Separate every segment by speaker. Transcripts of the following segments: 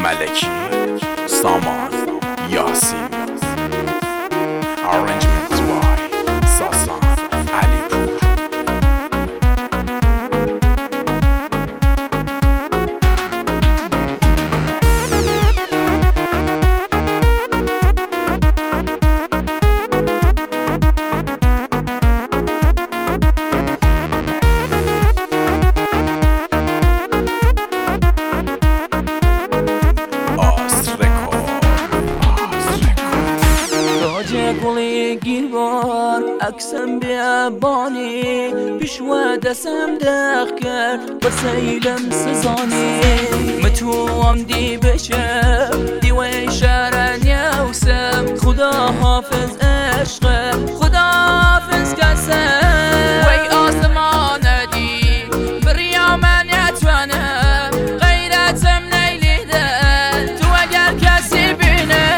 Speaker 1: ملکی، سامان، یاسین. Arrangement by ساسان علیپور.
Speaker 2: گلی گیربار عکسم بیابانی پیشوا دستم داغ کرد با سیلم سزانی متوام دی بشه دیوی شرن یوسم خدا حافظ عشقم خدا حافظ کسم وی آسمان دی بریا من یتوانم غیرتم نیلیدن تو اگر کسی بینه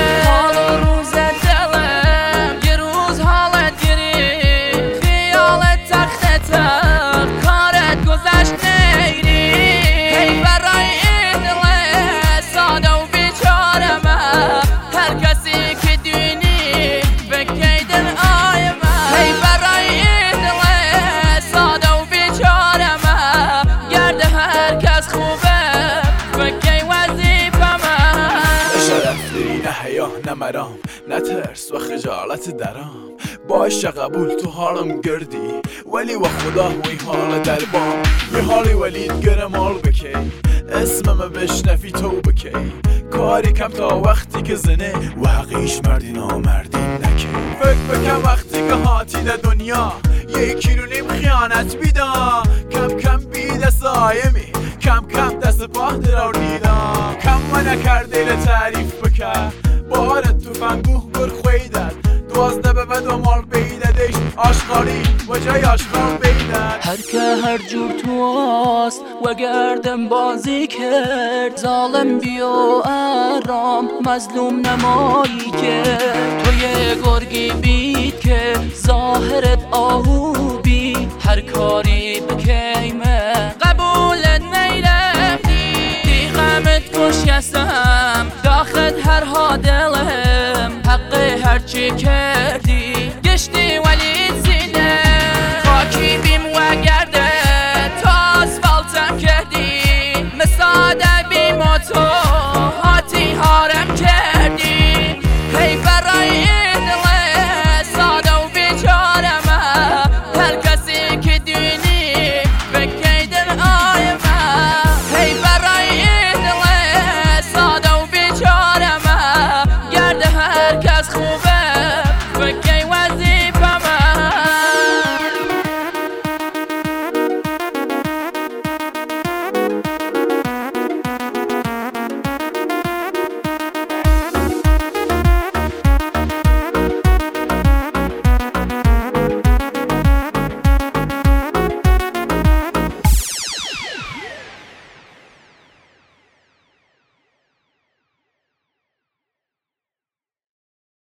Speaker 1: نه مرام نه ترس و خجالت درام باشه قبول تو حالم گردی ولی و خدا وی حال در بام یه حالی ولید گرمال بکی اسمم بشنفی تو بکی کاری کم تا وقتی که زنه و حقیش مردی نامردی نکی فکر بکن وقتی که هاتی ده دنیا 1.5 کیلو خیانت بیدا کم کم بیده سایمی کم کم دست پاه درو دیدا کم و نکرده تعریف بکن بارت تو فنگوه گر خویدد 12 به بد و مال بیددش آشغالی و جای آشغال بیدد
Speaker 2: هر که هر جور تو است و گردم بازی کرد ظالم بیا ارام مظلوم نمایی کرد تو یه گرگی بید که ظاهرت آهو بید هر کاری بکیمه قبولت نیلم دی غمت کشیستم داخل هر ها دلم حق هرچی کرد